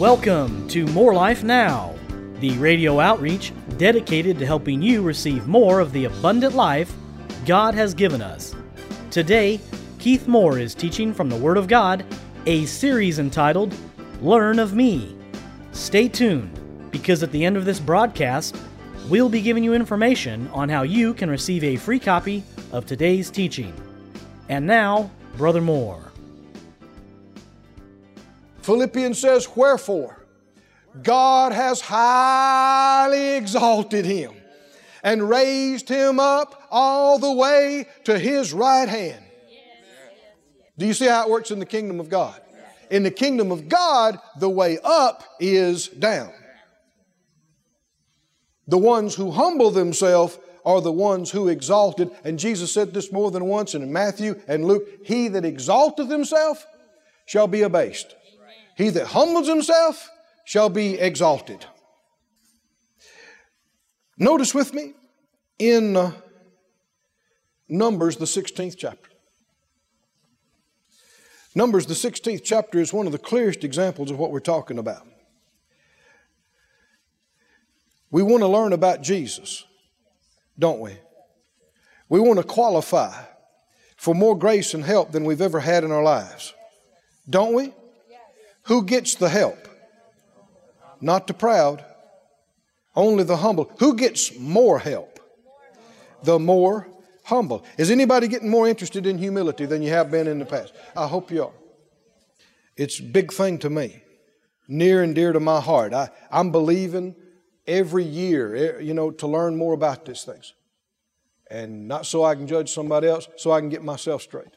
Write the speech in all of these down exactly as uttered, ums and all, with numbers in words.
Welcome to More Life Now, the radio outreach dedicated to helping you receive more of the abundant life God has given us. Today, Keith Moore is teaching from the Word of God, a series entitled Learn of Me. Stay tuned, because at the end of this broadcast, we'll be giving you information on how you can receive a free copy of today's teaching. And now, Brother Moore. Philippians says, wherefore, God has highly exalted him and raised him up all the way to his right hand. Do you see how it works in the kingdom of God? In the kingdom of God, the way up is down. The ones who humble themselves are the ones who exalted. And Jesus said this more than once in Matthew and Luke. He that exalteth himself shall be abased. He that humbles himself shall be exalted. Notice with me in uh, Numbers, the sixteenth chapter. Numbers, the sixteenth chapter is one of the clearest examples of what we're talking about. We want to learn about Jesus, don't we? We want to qualify for more grace and help than we've ever had in our lives, don't we? Who gets the help? Not the proud, only the humble. Who gets more help? The more humble. Is anybody getting more interested in humility than you have been in the past? I hope you are. It's a big thing to me, near and dear to my heart. I, I'm believing every year, you know, to learn more about these things. And not so I can judge somebody else, so I can get myself straight.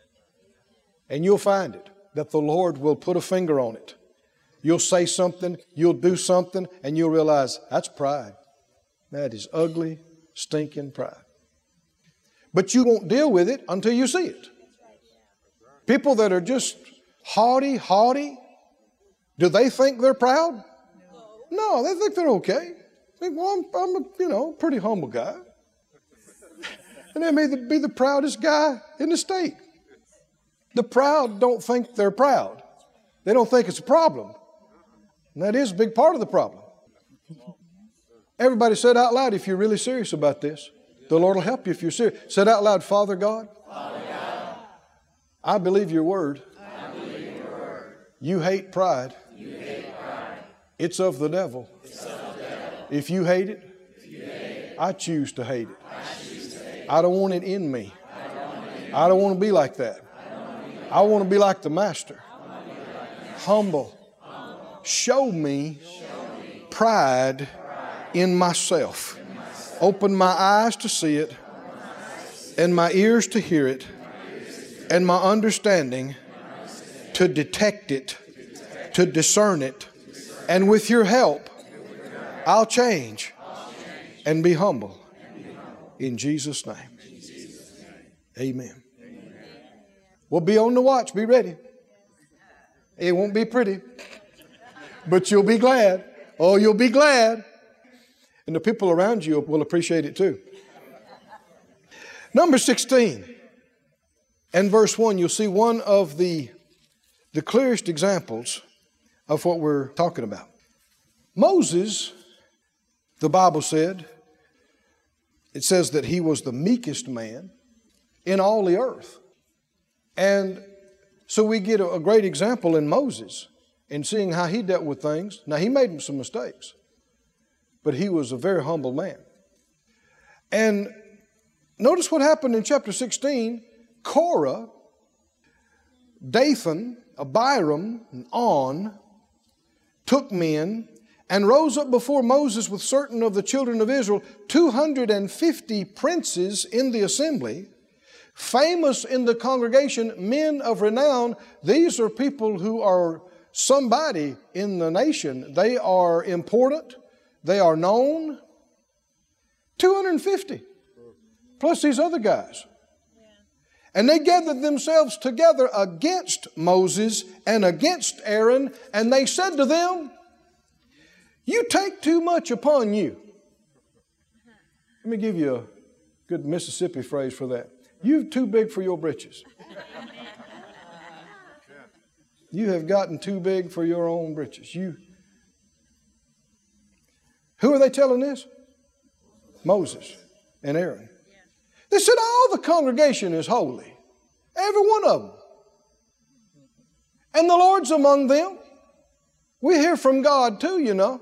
And you'll find it, that the Lord will put a finger on it. You'll say something, you'll do something, and you'll realize that's pride. That is ugly, stinking pride. But you won't deal with it until you see it. People that are just haughty, haughty, do they think they're proud? No, they think they're okay. They think, well, I'm, I'm a, you know, pretty humble guy. And they may be the proudest guy in the state. The proud don't think they're proud. They don't think it's a problem. And that is a big part of the problem. Everybody said out loud if you're really serious about this. The Lord will help you if you're serious. Said out loud, Father God, Father God, I believe your word. I believe your word. You hate pride. You hate pride. It's of the devil. It's of the devil. If you hate it, if you hate it, I choose to hate it. I choose to hate it. I don't want it in me. I don't want it in me. I don't want to be like that. I want to be like the Master. Humble. Show me pride in myself. Open my eyes to see it, and my ears to hear it, and my understanding to detect it, to discern it. And with your help, I'll change and be humble. In Jesus' name. Amen. Well, be on the watch. Be ready. It won't be pretty, but you'll be glad. Oh, you'll be glad. And the people around you will appreciate it too. Number sixteen and verse one, you'll see one of the, the clearest examples of what we're talking about. Moses, the Bible said, it says that he was the meekest man in all the earth. And so we get a great example in Moses in seeing how he dealt with things. Now, he made some mistakes, but he was a very humble man. And notice what happened in chapter sixteen. Korah, Dathan, Abiram, and On took men and rose up before Moses with certain of the children of Israel, two hundred fifty princes in the assembly, famous in the congregation, men of renown. These are people who are somebody in the nation. They are important. They are known. two hundred fifty. Plus these other guys. And they gathered themselves together against Moses and against Aaron. And they said to them, you take too much upon you. Let me give you a good Mississippi phrase for that. You're too big for your britches. You have gotten too big for your own britches. You, Who are they telling this? Moses and Aaron. They said all the congregation is holy. Every one of them. And the Lord's among them. We hear from God too, you know.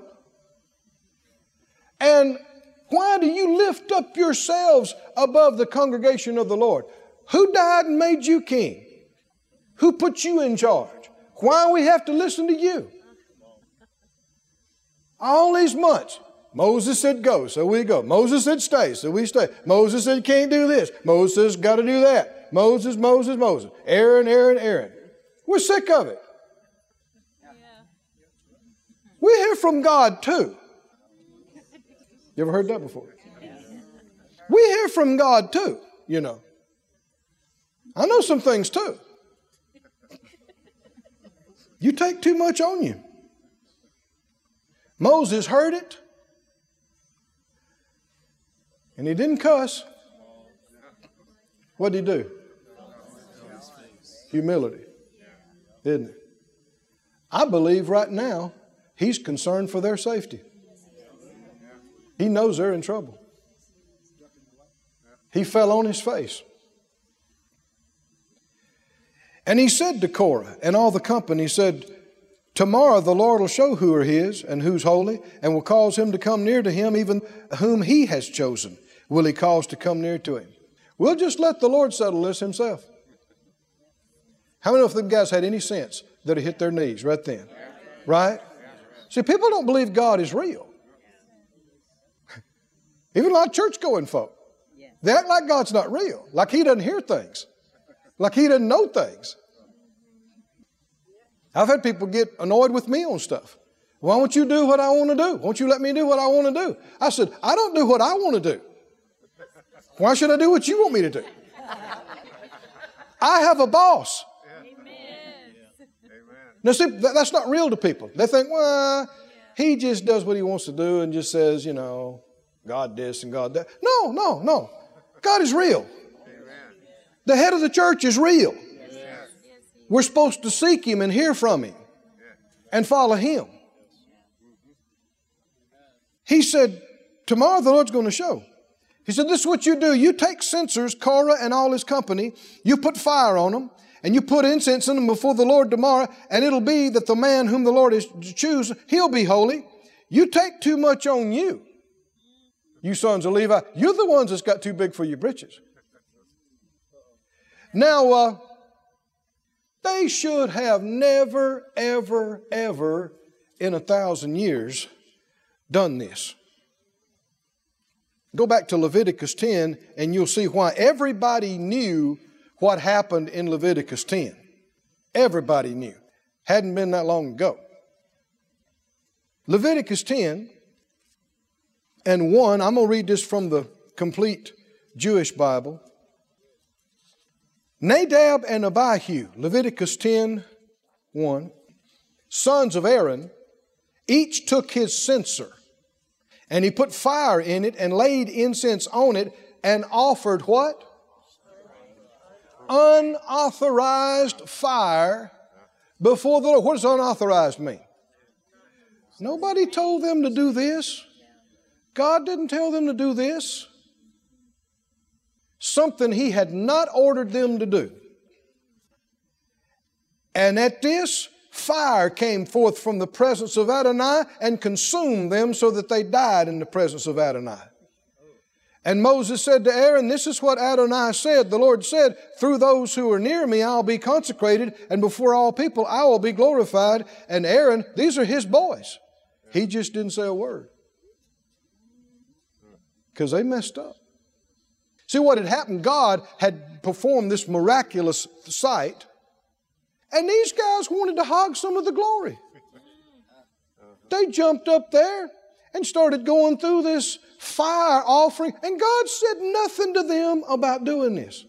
And why do you lift up yourselves above the congregation of the Lord? Who died and made you king? Who put you in charge? Why do we have to listen to you? All these months. Moses said go, so we go. Moses said stay, so we stay. Moses said can't do this. Moses says got to do that. Moses, Moses, Moses. Aaron, Aaron, Aaron. We're sick of it. We hear from God too. You ever heard that before? We hear from God too, you know. I know some things too. You take too much on you. Moses heard it. And he didn't cuss. What did he do? Humility. Didn't he? I believe right now he's concerned for their safety. He knows they're in trouble. He fell on his face. And he said to Korah and all the company, he said, tomorrow the Lord will show who are his and who's holy, and will cause him to come near to him, even whom he has chosen will he cause to come near to him. We'll just let the Lord settle this himself. How many of them guys had any sense that it hit their knees right then? Right? See, people don't believe God is real. Even a lot of church-going folk. They act like God's not real. Like he doesn't hear things. Like he doesn't know things. I've had people get annoyed with me on stuff. Why won't you do what I want to do? Won't you let me do what I want to do? I said, I don't do what I want to do. Why should I do what you want me to do? I have a boss. Now see, that's not real to people. They think, well, he just does what he wants to do and just says, you know, God this and God that. No, no, no. God is real. The head of the church is real. We're supposed to seek him and hear from him and follow him. He said, tomorrow the Lord's going to show. He said, this is what you do. You take censers, Korah and all his company, you put fire on them, and you put incense in them before the Lord tomorrow, and it'll be that the man whom the Lord is to choose, he'll be holy. You take too much on you. You sons of Levi, you're the ones that's got too big for your britches. Now, uh, they should have never, ever, ever in a thousand years done this. Go back to Leviticus ten and you'll see why everybody knew what happened in Leviticus ten. Everybody knew. Hadn't been that long ago. Leviticus ten and one, I'm going to read this from the complete Jewish Bible. Nadab and Abihu, Leviticus ten, one, sons of Aaron, each took his censer, and he put fire in it and laid incense on it and offered what? Unauthorized fire before the Lord. What does unauthorized mean? Nobody told them to do this. God didn't tell them to do this. Something he had not ordered them to do. And at this, fire came forth from the presence of Adonai and consumed them so that they died in the presence of Adonai. And Moses said to Aaron, this is what Adonai said. The Lord said, through those who are near me, I'll be consecrated, and before all people, I will be glorified. And Aaron, these are his boys. He just didn't say a word. Because they messed up. See what had happened, God had performed this miraculous sight, and these guys wanted to hog some of the glory. They jumped up there and started going through this fire offering, and God said nothing to them about doing this.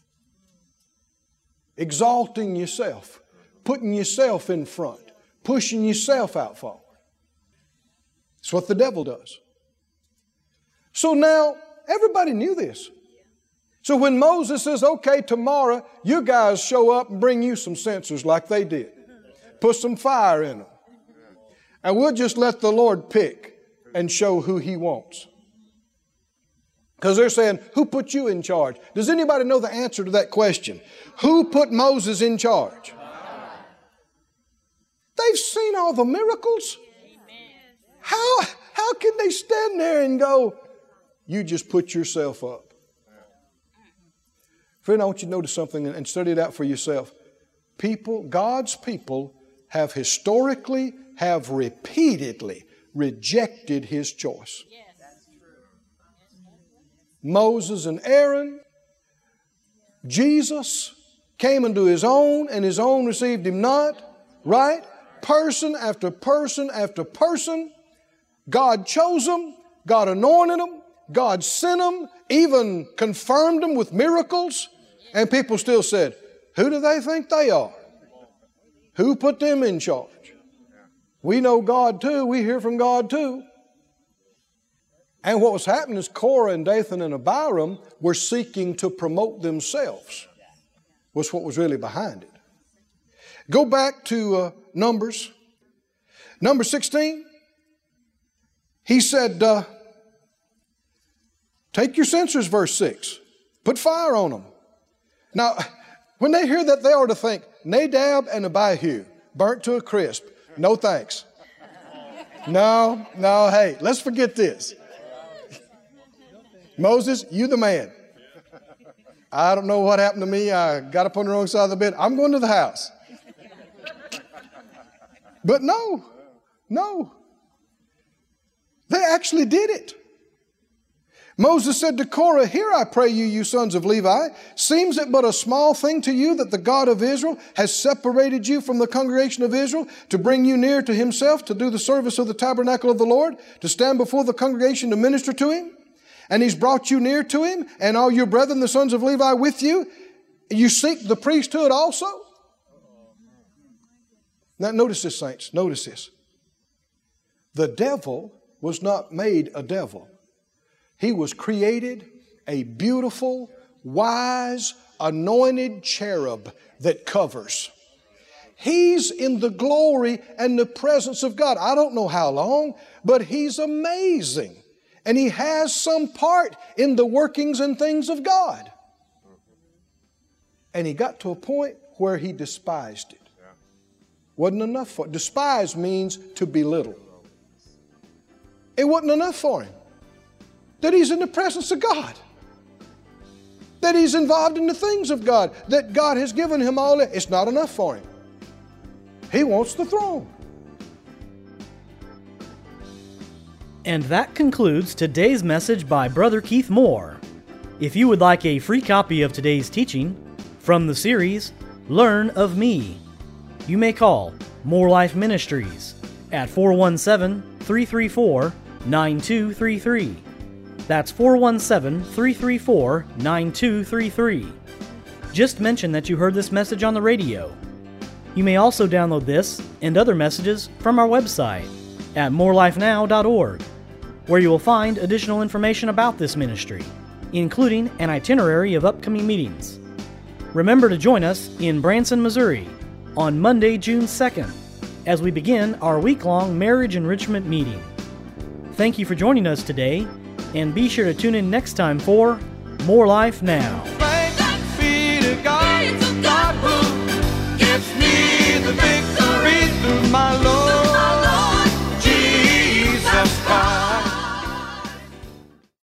Exalting yourself, putting yourself in front, pushing yourself out forward. That's what the devil does. So now, everybody knew this. So when Moses says, okay, tomorrow you guys show up and bring you some censers like they did. Put some fire in them. And we'll just let the Lord pick and show who He wants. Because they're saying, who put you in charge? Does anybody know the answer to that question? Who put Moses in charge? They've seen all the miracles. How, how can they stand there and go, you just put yourself up? Friend, I want you to notice something and study it out for yourself. People, God's people have historically, have repeatedly rejected His choice. Moses and Aaron, Jesus came unto His own, and His own received Him not. Right? Person after person after person. God chose them. God anointed them. God sent them. Even confirmed them with miracles. And people still said, who do they think they are? Who put them in charge? We know God too. We hear from God too. And what was happening is Korah and Dathan and Abiram were seeking to promote themselves. Was what was really behind it. Go back to uh, Numbers. Number sixteen. He said, uh, take your censers, verse six. Put fire on them. Now, when they hear that, they ought to think, Nadab and Abihu, burnt to a crisp. No thanks. No, no, hey, let's forget this. Moses, you the man. I don't know what happened to me. I got up on the wrong side of the bed. I'm going to the house. But no, no. They actually did it. Moses said to Korah, hear I pray you, you sons of Levi, seems it but a small thing to you that the God of Israel has separated you from the congregation of Israel to bring you near to Himself, to do the service of the tabernacle of the Lord, to stand before the congregation to minister to Him? And He's brought you near to Him, and all your brethren, the sons of Levi, with you. You seek the priesthood also? Now notice this, saints. Notice this. The devil was not made a devil. He was created a beautiful, wise, anointed cherub that covers. He's in the glory and the presence of God. I don't know how long, but He's amazing. And He has some part in the workings and things of God. And He got to a point where He despised it. Wasn't enough for it. Despise means to belittle. It wasn't enough for Him. That He's in the presence of God. That He's involved in the things of God. That God has given Him all that. It's not enough for Him. He wants the throne. And that concludes today's message by Brother Keith Moore. If you would like a free copy of today's teaching from the series, Learn of Me, you may call More Life Ministries at four one seven, three three four, nine two three three. That's four one seven, three three four, nine two three three. Just mention that you heard this message on the radio. You may also download this and other messages from our website at more life now dot org, where you will find additional information about this ministry, including an itinerary of upcoming meetings. Remember to join us in Branson, Missouri on Monday, June second, as we begin our week-long marriage enrichment meeting. Thank you for joining us today, and be sure to tune in next time for More Life Now.